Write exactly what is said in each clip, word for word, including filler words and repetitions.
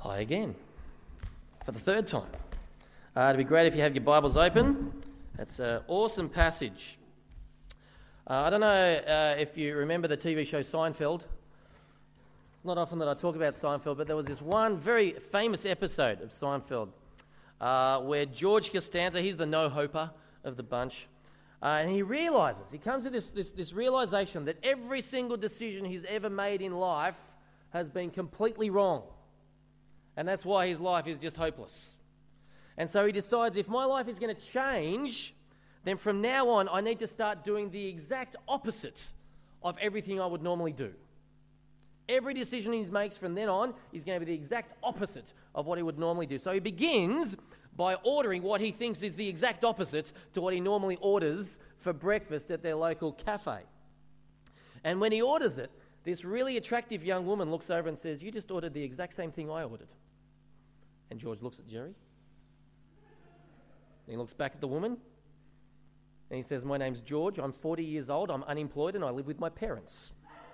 Hi again, for the third time. Uh, it'd be great if you have your Bibles open. It's an awesome passage. Uh, I don't know uh, if you remember the T V show Seinfeld. It's not often that I talk about Seinfeld, but there was this one very famous episode of Seinfeld uh, where George Costanza, he's the no-hoper of the bunch, uh, and he realises, he comes to this, this, this realisation that every single decision he's ever made in life has been completely wrong. And that's why his life is just hopeless. And so he decides, if my life is going to change, then from now on I need to start doing the exact opposite of everything I would normally do. Every decision he makes from then on is going to be the exact opposite of what he would normally do. So he begins by ordering what he thinks is the exact opposite to what he normally orders for breakfast at their local cafe. And when he orders it, this really attractive young woman looks over and says, "You just ordered the exact same thing I ordered." And George looks at Jerry. And he looks back at the woman. And he says, "My name's George. I'm forty years old. I'm unemployed and I live with my parents."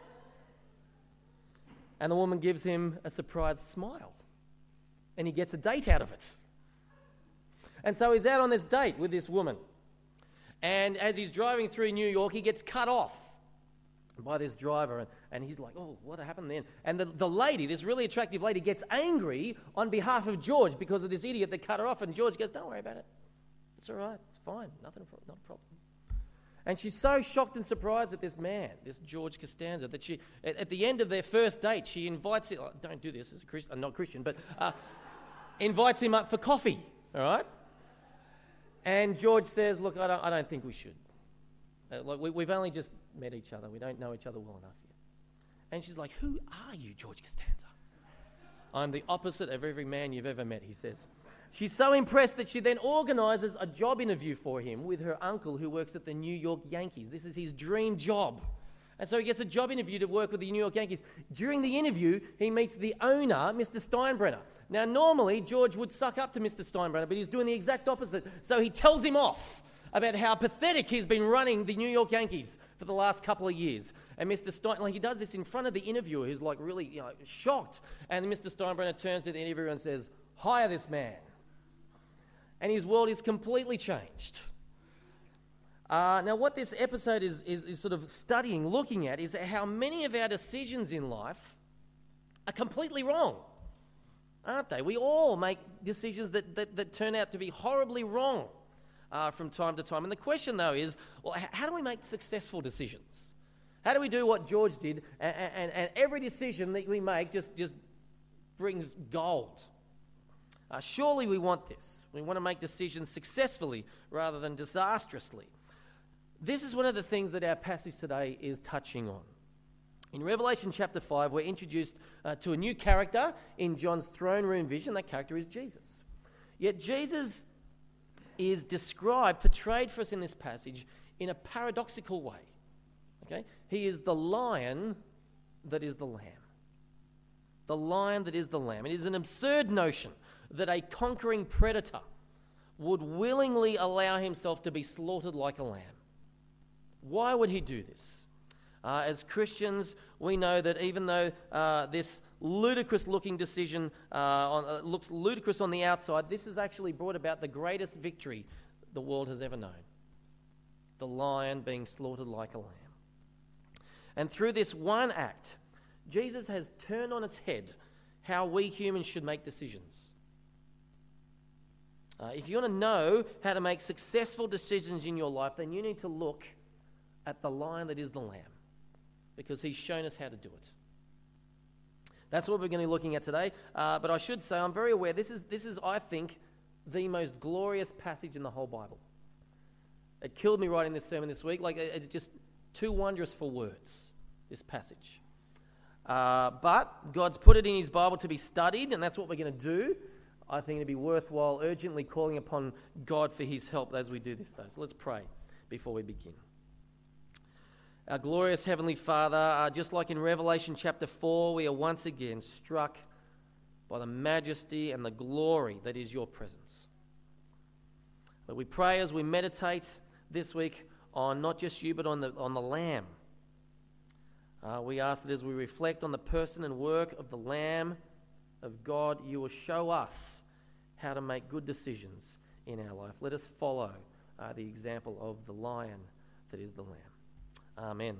And the woman gives him a surprised smile. And he gets a date out of it. And so he's out on this date with this woman. And as he's driving through New York, he gets cut off by this driver, and, and he's like, "Oh, what happened then?" And the, the lady, this really attractive lady, gets angry on behalf of George because of this idiot that cut her off, and George goes, "Don't worry about it. It's all right. It's fine. Nothing, not a problem." And she's so shocked and surprised at this man, this George Costanza, that she, at, at the end of their first date, she invites him, oh, don't do this as a Christian, I'm not Christian, but uh, invites him up for coffee, all right? And George says, "Look, I don't, I don't think we should. Uh, like we, we've only just met each other. We don't know each other well enough yet." And she's like, "Who are you, George Costanza?" "I'm the opposite of every man you've ever met," he says. She's so impressed that she then organises a job interview for him with her uncle who works at the New York Yankees. This is his dream job. And so he gets a job interview to work with the New York Yankees. During the interview, he meets the owner, Mister Steinbrenner. Now, normally, George would suck up to Mister Steinbrenner, but he's doing the exact opposite. So he tells him off about how pathetic he's been running the New York Yankees for the last couple of years. And Mister Stein, like, he does this in front of the interviewer, who's like really, you know, shocked. And Mister Steinbrenner turns to the interviewer and says, "Hire this man." And his world is completely changed. Uh, now, what this episode is, is, is sort of studying, looking at, is how many of our decisions in life are completely wrong, aren't they? We all make decisions that, that, that turn out to be horribly wrong uh, from time to time. And the question, though, is, well, how do we make successful decisions? How do we do what George did, and, and, and every decision that we make just, just brings gold? Uh, surely we want this. We want to make decisions successfully rather than disastrously. This is one of the things that our passage today is touching on. In Revelation chapter five, we're introduced uh, to a new character in John's throne room vision. That character is Jesus. Yet Jesus is described, portrayed for us in this passage in a paradoxical way. Okay? He is the lion that is the lamb. The lion that is the lamb. It is an absurd notion that a conquering predator would willingly allow himself to be slaughtered like a lamb. Why would he do this? Uh, as Christians, we know that even though uh, this ludicrous-looking decision uh, on, uh, looks ludicrous on the outside, this has actually brought about the greatest victory the world has ever known. The lion being slaughtered like a lamb. And through this one act, Jesus has turned on its head how we humans should make decisions. Uh, if you want to know how to make successful decisions in your life, then you need to look at the lion that is the lamb, because he's shown us how to do it. That's what we're going to be looking at today. Uh, but I should say, I'm very aware, this is, this is, I think, the most glorious passage in the whole Bible. It killed me writing this sermon this week. Like, it's just too wondrous for words, this passage. Uh, but God's put it in his Bible to be studied, and that's what we're going to do. I think it'd be worthwhile urgently calling upon God for his help as we do this, though. So let's pray before we begin. Our glorious Heavenly Father, uh, just like in Revelation chapter four, we are once again struck by the majesty and the glory that is your presence. But we pray as we meditate this week on not just you, but on the, on the Lamb. Uh, we ask that as we reflect on the person and work of the Lamb, of God, you will show us how to make good decisions in our life. Let us follow uh, the example of the lion that is the lamb. Amen.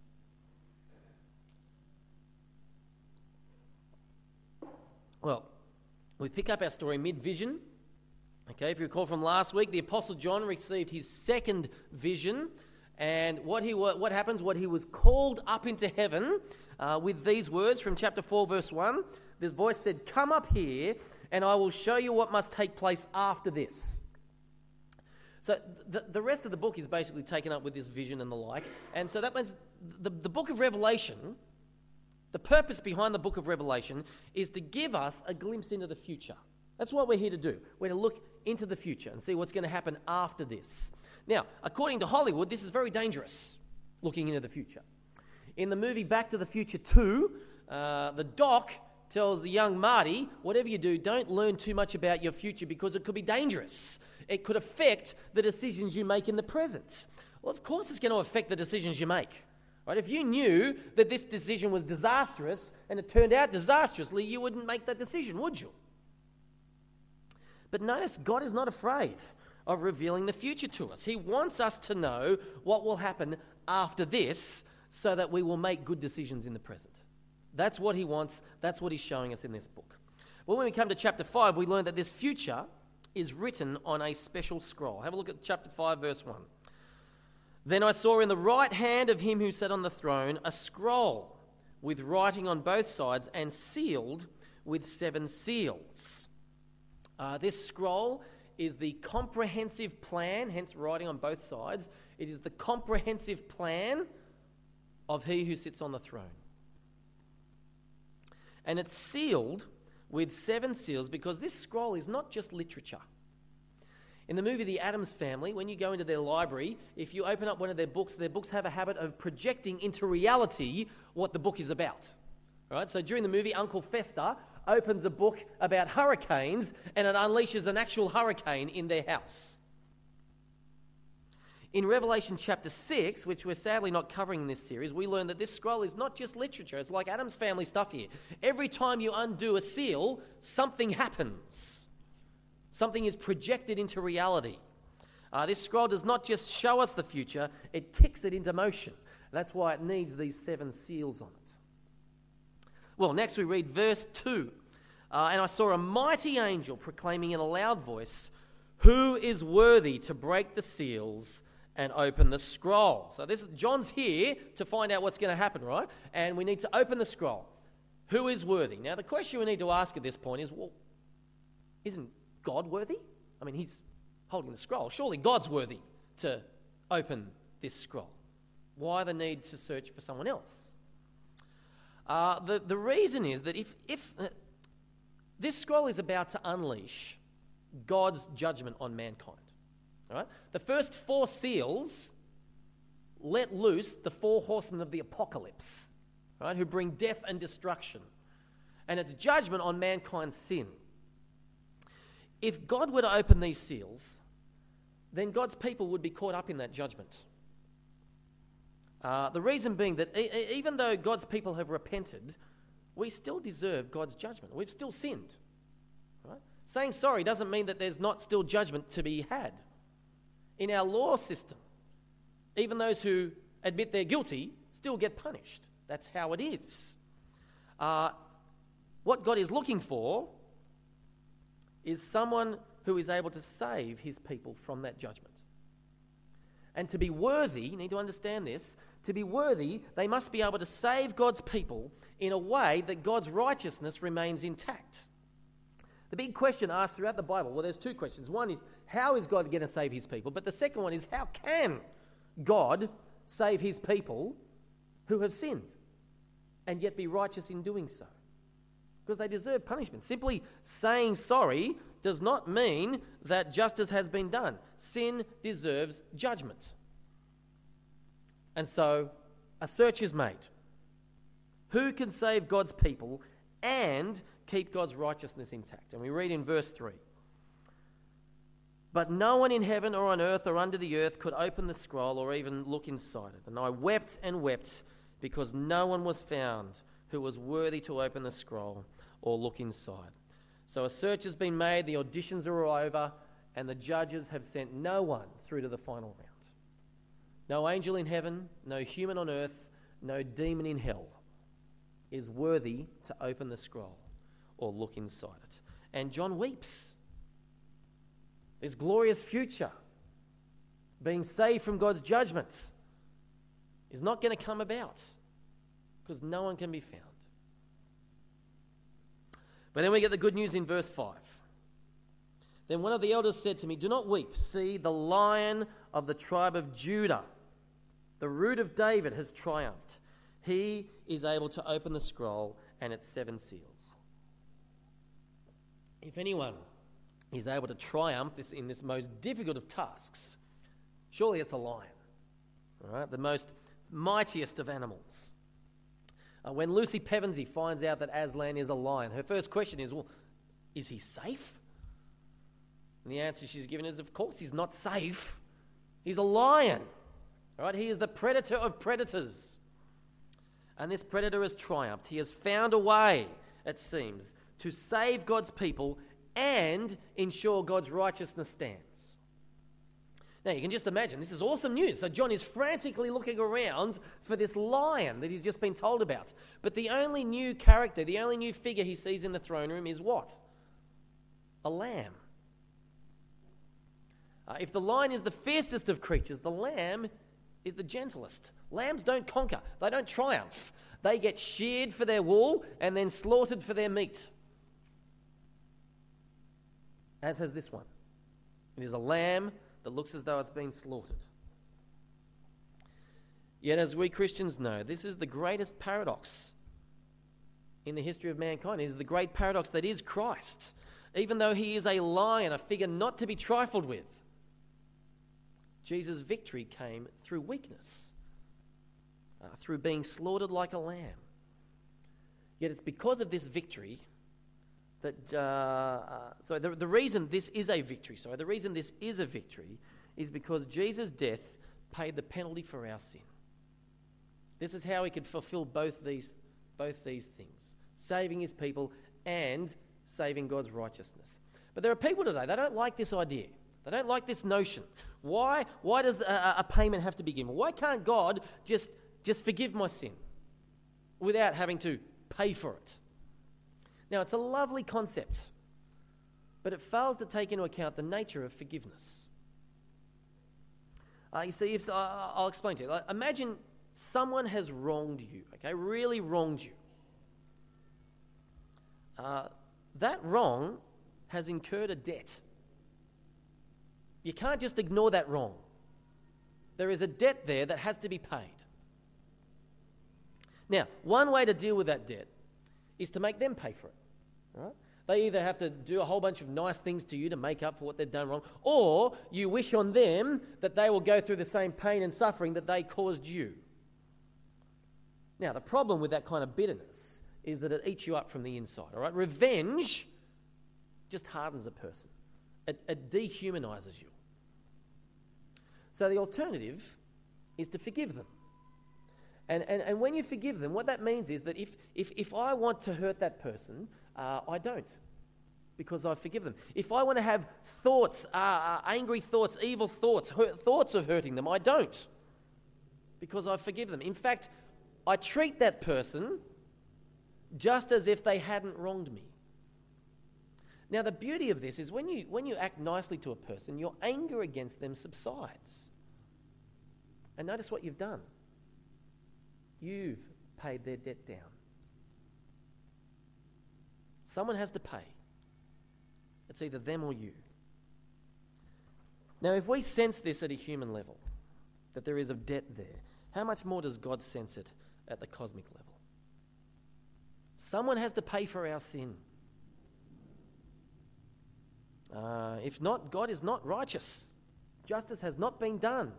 Well, we pick up our story mid-vision. Okay, if you recall from last week, the Apostle John received his second vision, and what he what happens? What he was called up into heaven uh, with these words from chapter four, verse one. The voice said, "Come up here, and I will show you what must take place after this." So the, the rest of the book is basically taken up with this vision and the like, and so that means the, the book of Revelation, the purpose behind the book of Revelation is to give us a glimpse into the future. That's what we're here to do. We're to look into the future and see what's going to happen after this. Now, according to Hollywood, this is very dangerous, looking into the future. In the movie Back to the Future two, uh, the doc tells the young Marty, whatever you do, don't learn too much about your future because it could be dangerous. It could affect the decisions you make in the present. Well, of course it's going to affect the decisions you make. Right? If you knew that this decision was disastrous and it turned out disastrously, you wouldn't make that decision, would you? But notice, God is not afraid of revealing the future to us. He wants us to know what will happen after this so that we will make good decisions in the present. That's what he wants. That's what he's showing us in this book. Well, when we come to chapter five, we learn that this future is written on a special scroll. Have a look at chapter five, verse one. Then I saw in the right hand of him who sat on the throne a scroll with writing on both sides and sealed with seven seals. Uh, this scroll is the comprehensive plan, hence writing on both sides. It is the comprehensive plan of he who sits on the throne. And it's sealed with seven seals because this scroll is not just literature. In the movie The Addams Family, when you go into their library, if you open up one of their books, their books have a habit of projecting into reality what the book is about. Right? So during the movie, Uncle Fester opens a book about hurricanes and it unleashes an actual hurricane in their house. In Revelation chapter six, which we're sadly not covering in this series, we learn that this scroll is not just literature. It's like Addams Family stuff here. Every time you undo a seal, something happens. Something is projected into reality. Uh, this scroll does not just show us the future, it kicks it into motion. That's why it needs these seven seals on it. Well, next we read verse two. Uh, and I saw a mighty angel proclaiming in a loud voice, "Who is worthy to break the seals and open the scroll?" So this John's here to find out what's going to happen, right? And we need to open the scroll. Who is worthy? Now, the question we need to ask at this point is, well, isn't God worthy? I mean, he's holding the scroll. Surely God's worthy to open this scroll. Why the need to search for someone else? Uh, the, the reason is that if, if uh, this scroll is about to unleash God's judgment on mankind. All right? The first four seals let loose the four horsemen of the apocalypse, right, who bring death and destruction. And it's judgment on mankind's sin. If God were to open these seals, then God's people would be caught up in that judgment. Uh, the reason being that e- even though God's people have repented, we still deserve God's judgment. We've still sinned. Right? Saying sorry doesn't mean that there's not still judgment to be had. In our law system, even those who admit they're guilty still get punished. That's how it is. Uh, what God is looking for is someone who is able to save his people from that judgment. And to be worthy, you need to understand this, to be worthy, they must be able to save God's people in a way that God's righteousness remains intact. The big question asked throughout the Bible, well, there's two questions. One is, how is God going to save his people? But the second one is, how can God save his people who have sinned and yet be righteous in doing so? Because they deserve punishment. Simply saying sorry does not mean that justice has been done. Sin deserves judgment. And so a search is made. Who can save God's people and keep God's righteousness intact? And we read in verse three. But no one in heaven or on earth or under the earth could open the scroll or even look inside it. And I wept and wept because no one was found who was worthy to open the scroll or look inside. So a search has been made, the auditions are over, and the judges have sent no one through to the final round. No angel in heaven, no human on earth, no demon in hell is worthy to open the scroll or look inside it. And John weeps. His glorious future, being saved from God's judgment, is not going to come about because no one can be found. But then we get the good news in verse five. Then one of the elders said to me, "Do not weep. See, the Lion of the tribe of Judah, the Root of David, has triumphed. He is able to open the scroll and its seven seals." If anyone is able to triumph this in this most difficult of tasks, surely it's a lion, all right? The most mightiest of animals. Uh, when Lucy Pevensey finds out that Aslan is a lion, her first question is, well, is he safe? And the answer she's given is, of course he's not safe. He's a lion, all right? He is the predator of predators. And this predator has triumphed. He has found a way, it seems, to save God's people and ensure God's righteousness stands. Now, you can just imagine, this is awesome news. So John is frantically looking around for this lion that he's just been told about. But the only new character, the only new figure he sees in the throne room is what? A lamb. Uh, if the lion is the fiercest of creatures, the lamb is the gentlest. Lambs don't conquer. They don't triumph. They get sheared for their wool and then slaughtered for their meat. As has this one. It is a lamb that looks as though it's been slaughtered. Yet, as we Christians know, this is the greatest paradox in the history of mankind. It is the great paradox that is Christ. Even though he is a lion, a figure not to be trifled with, Jesus' victory came through weakness, uh, through being slaughtered like a lamb. Yet it's because of this victory that, uh, uh, so the, the reason this is a victory, sorry, the reason this is a victory is because Jesus' death paid the penalty for our sin. This is how he could fulfill both these, both these things, saving his people and saving God's righteousness. But there are people today, they don't like this idea. They don't like this notion. Why, why does a, a payment have to be given? Why can't God just, just forgive my sin without having to pay for it? Now, it's a lovely concept, but it fails to take into account the nature of forgiveness. Uh, you see, if, uh, I'll explain to you. Like, imagine someone has wronged you, okay, really wronged you. Uh, that wrong has incurred a debt. You can't just ignore that wrong. There is a debt there that has to be paid. Now, one way to deal with that debt is to make them pay for it. Right? They either have to do a whole bunch of nice things to you to make up for what they've done wrong, or you wish on them that they will go through the same pain and suffering that they caused you. Now, the problem with that kind of bitterness is that it eats you up from the inside. All right? Revenge just hardens a person. It, it dehumanizes you. So the alternative is to forgive them. And, and, and when you forgive them, what that means is that if, if, if I want to hurt that person, uh, I don't, because I forgive them. If I want to have thoughts, uh, uh, angry thoughts, evil thoughts, hurt, thoughts of hurting them, I don't, because I forgive them. In fact, I treat that person just as if they hadn't wronged me. Now, the beauty of this is when you, when you act nicely to a person, your anger against them subsides. And notice what you've done. You've paid their debt down. Someone has to pay. It's either them or you. Now, if we sense this at a human level, that there is a debt there, how much more does God sense it at the cosmic level? Someone has to pay for our sin. Uh, if not, God is not righteous. Justice has not been done.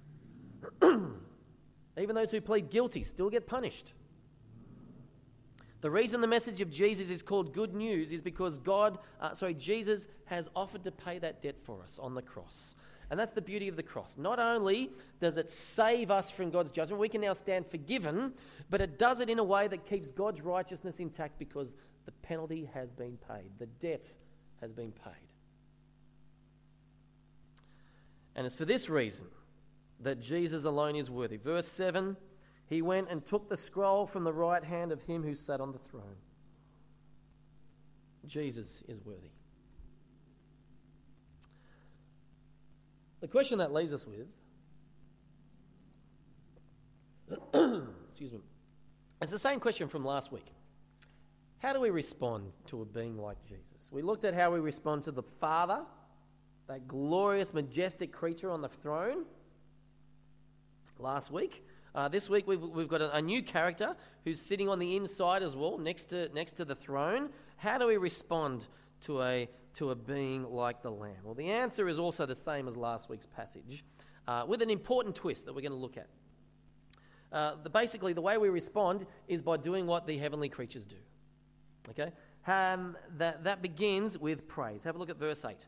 Even those who plead guilty still get punished. The reason the message of Jesus is called good news is because God, uh, sorry, Jesus has offered to pay that debt for us on the cross. And that's the beauty of the cross. Not only does it save us from God's judgment, we can now stand forgiven, but it does it in a way that keeps God's righteousness intact because the penalty has been paid. The debt has been paid. And it's for this reason that Jesus alone is worthy. Verse seven, he went and took the scroll from the right hand of him who sat on the throne. Jesus is worthy. The question that leaves us with, excuse me, it's the same question from last week. How do we respond to a being like Jesus? We looked at how we respond to the Father, that glorious, majestic creature on the throne, last week. Uh, this week we've, we've got a, a new character who's sitting on the inside as well, next to next to the throne. How do we respond to a to a being like the Lamb? Well, the answer is also the same as last week's passage, uh, with an important twist that we're going to look at. Uh, the, basically, the way we respond is by doing what the heavenly creatures do. Okay, um, that that begins with praise. Have a look at verse eight.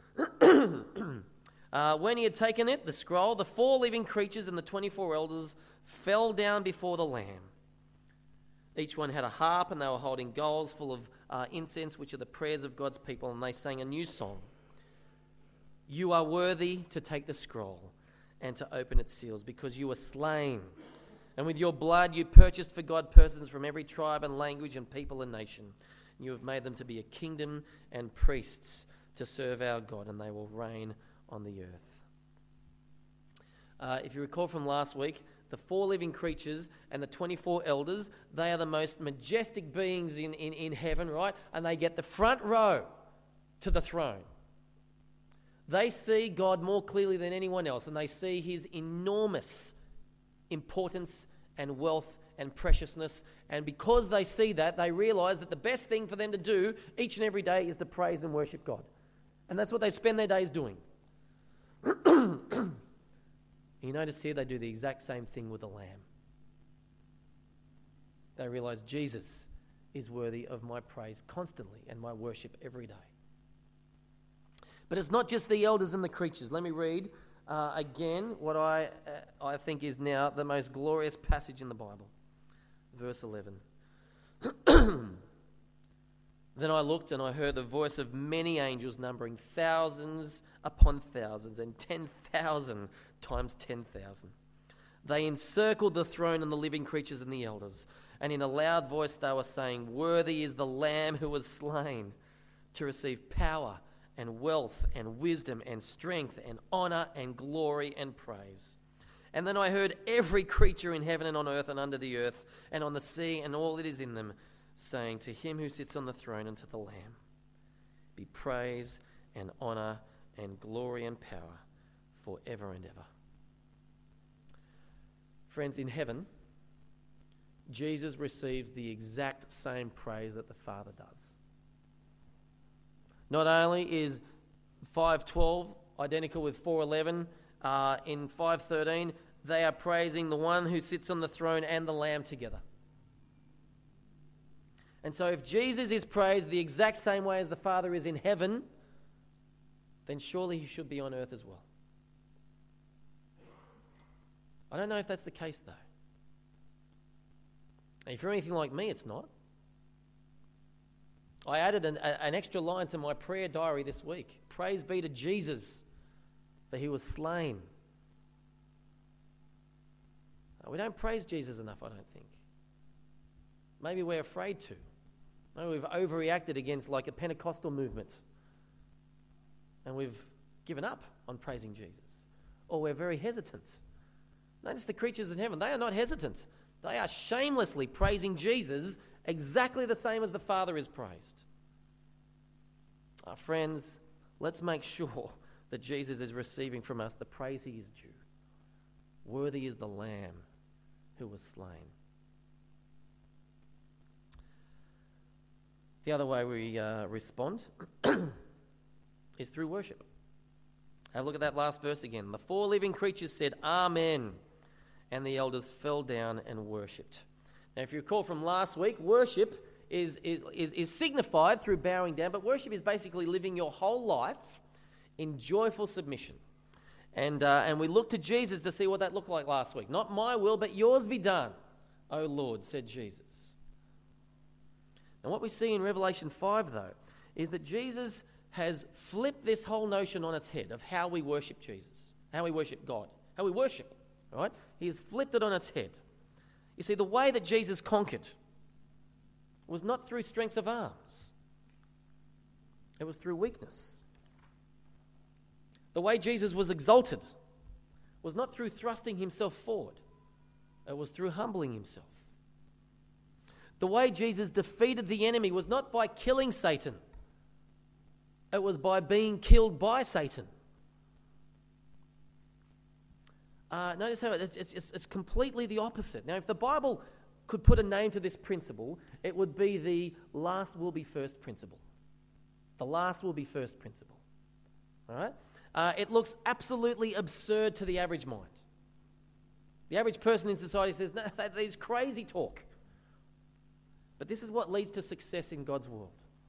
uh, when he had taken it, the scroll, the four living creatures and the twenty-four elders fell down before the Lamb. Each one had a harp, and they were holding bowls full of uh, incense, which are the prayers of God's people, and they sang a new song. You are worthy to take the scroll and to open its seals, because you were slain, and with your blood you purchased for God persons from every tribe and language and people and nation. You have made them to be a kingdom and priests to serve our God, and they will reign on the earth. Uh, if you recall from last week, the four living creatures and the twenty-four elders, they are the most majestic beings in, in, in heaven, right? And they get the front row to the throne. They see God more clearly than anyone else, and they see his enormous importance and wealth and preciousness. And because they see that, they realize that the best thing for them to do each and every day is to praise and worship God. And that's what they spend their days doing. You notice here they do the exact same thing with the Lamb. They realize Jesus is worthy of my praise constantly and my worship every day. But it's not just the elders and the creatures. Let me read uh, again what I, uh, I think is now the most glorious passage in the Bible. Verse eleven. Then I looked and I heard the voice of many angels numbering thousands upon thousands and ten thousand times ten thousand. They encircled the throne and the living creatures and the elders, and in a loud voice they were saying, Worthy is the Lamb who was slain to receive power and wealth and wisdom and strength and honor and glory and praise. And then I heard every creature in heaven and on earth and under the earth and on the sea and all that is in them, saying, To him who sits on the throne and to the Lamb be praise and honor and glory and power forever and ever. Friends, in heaven, Jesus receives the exact same praise that the Father does. Not only is five twelve identical with four eleven, uh, in five thirteen they are praising the one who sits on the throne and the Lamb together. And so if Jesus is praised the exact same way as the Father is in heaven, then surely he should be on earth as well. I don't know if that's the case, though. And if you're anything like me, it's not. I added an, a, an extra line to my prayer diary this week. Praise be to Jesus, for he was slain. We don't praise Jesus enough, I don't think. Maybe we're afraid to. Maybe we've overreacted against like a Pentecostal movement, and we've given up on praising Jesus. Or we're very hesitant. Notice the creatures in heaven, they are not hesitant. They are shamelessly praising Jesus exactly the same as the Father is praised. Our friends, let's make sure that Jesus is receiving from us the praise he is due. Worthy is the Lamb who was slain. The other way we uh, respond is through worship. Have a look at that last verse again. The four living creatures said, Amen, and the elders fell down and worshipped. Now, if you recall from last week, worship is, is, is, is signified through bowing down, but worship is basically living your whole life in joyful submission. And, uh, and we looked to Jesus to see what that looked like last week. Not my will, but yours be done, O Lord, said Jesus. And what we see in Revelation five, though, is that Jesus has flipped this whole notion on its head of how we worship Jesus, how we worship God, how we worship, right? He has flipped it on its head. You see, the way that Jesus conquered was not through strength of arms. It was through weakness. The way Jesus was exalted was not through thrusting himself forward. It was through humbling himself. The way Jesus defeated the enemy was not by killing Satan. It was by being killed by Satan. Uh, notice how it's, it's, it's completely the opposite. Now, if the Bible could put a name to this principle, it would be the last will be first principle. The last will be first principle. All right? Uh, it looks absolutely absurd to the average mind. The average person in society says, no, that is crazy talk. But this is what leads to success in God's world.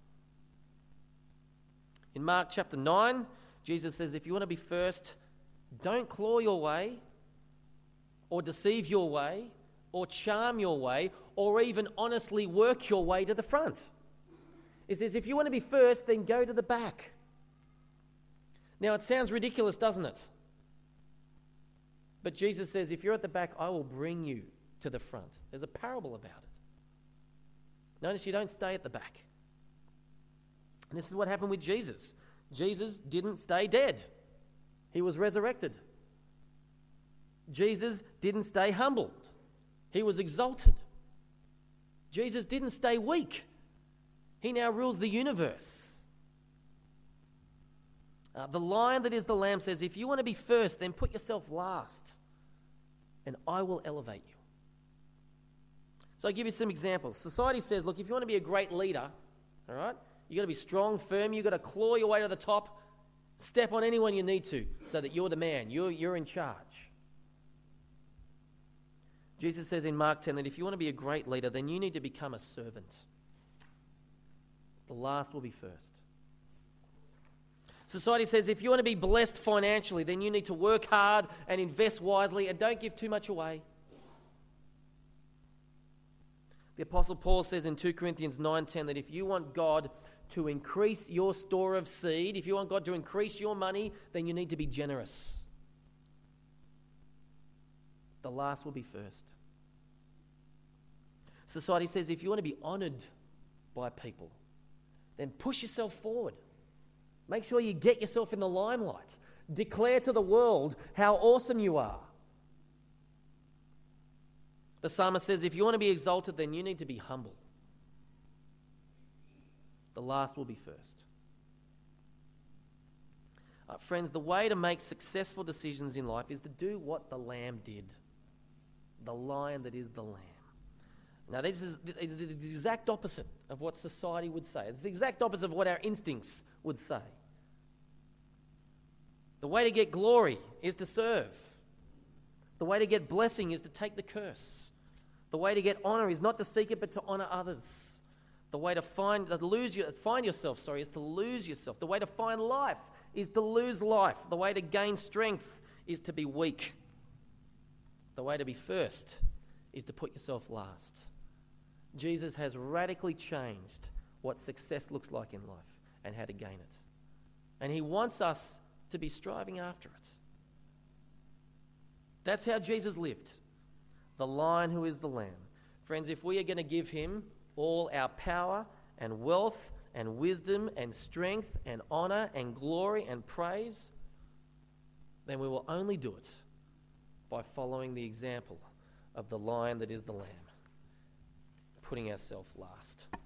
In Mark chapter nine, Jesus says, if you want to be first, don't claw your way, or deceive your way, or charm your way, or even honestly work your way to the front. He says, if you want to be first, then go to the back. Now, it sounds ridiculous, doesn't it? But Jesus says, if you're at the back, I will bring you to the front. There's a parable about it. Notice you don't stay at the back. And this is what happened with Jesus. Jesus didn't stay dead. He was resurrected. Jesus didn't stay humbled. He was exalted. Jesus didn't stay weak. He now rules the universe. Uh, the Lion that is the Lamb says, if you want to be first, then put yourself last, and I will elevate you. So I'll give you some examples. Society says, look, if you want to be a great leader, all right, you've got to be strong, firm, you've got to claw your way to the top, step on anyone you need to, so that you're the man, you're, you're in charge. Jesus says in Mark ten that if you want to be a great leader, then you need to become a servant. The last will be first. Society says if you want to be blessed financially, then you need to work hard and invest wisely and don't give too much away. The Apostle Paul says in two Corinthians nine ten that if you want God to increase your store of seed, if you want God to increase your money, then you need to be generous. The last will be first. Society says if you want to be honoured by people, then push yourself forward. Make sure you get yourself in the limelight. Declare to the world how awesome you are. The psalmist says, if you want to be exalted, then you need to be humble. The last will be first. Uh, friends, the way to make successful decisions in life is to do what the Lamb did. The Lion that is the Lamb. Now, this is the exact opposite of what society would say. It's the exact opposite of what our instincts would say. The way to get glory is to serve. The way to get blessing is to take the curse. The way to get honor is not to seek it, but to honor others. The way to find to lose your, find yourself, sorry, is to lose yourself. The way to find life is to lose life. The way to gain strength is to be weak. The way to be first is to put yourself last. Jesus has radically changed what success looks like in life and how to gain it. And he wants us to be striving after it. That's how Jesus lived. The Lion who is the Lamb. Friends, if we are going to give him all our power and wealth and wisdom and strength and honor and glory and praise, then we will only do it by following the example of the Lion that is the Lamb, putting ourselves last.